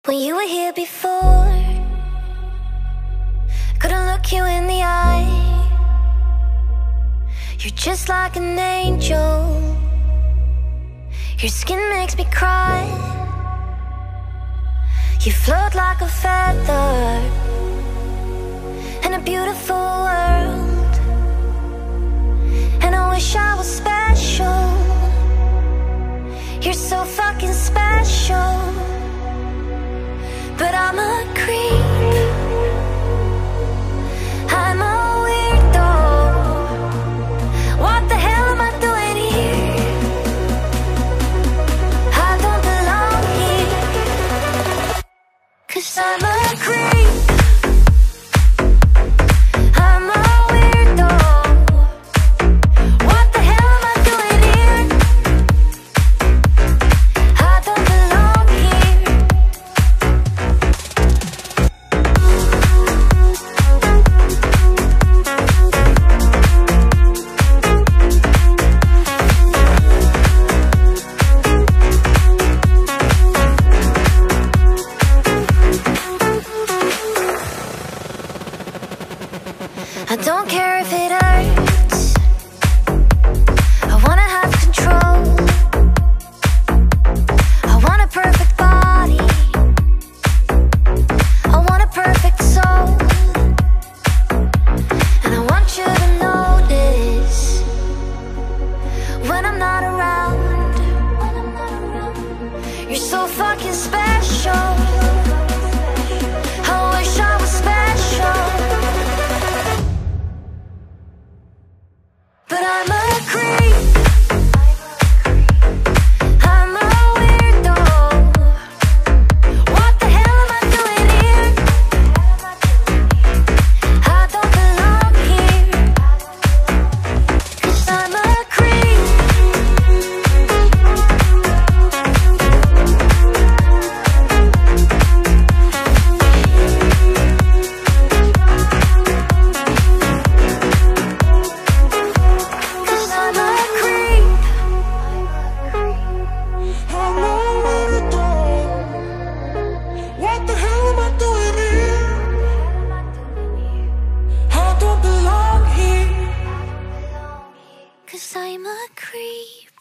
When you were here before, couldn't look you in the eye. You're just like an angel. Your skin makes me cry. You float like a feather in a beautiful world. And I wish I was special. You're so fucking special. But I'm a creep, I'm a weirdo. What the hell am I doing here? I don't belong here. 'Cause I'm a creep, I'm a weirdo. What the hell am I doing here? I don't belong here. I don't care if it hurts. I wanna have control. I want a perfect body. I want a perfect soul. And I want you to notice when I'm not around. You're so fucking special. I wish I was special. But I'm a creep, I'm a weirdo. What the hell am I doing here? I don't belong here. 'Cause I'm a creep. Cause I'm a creep.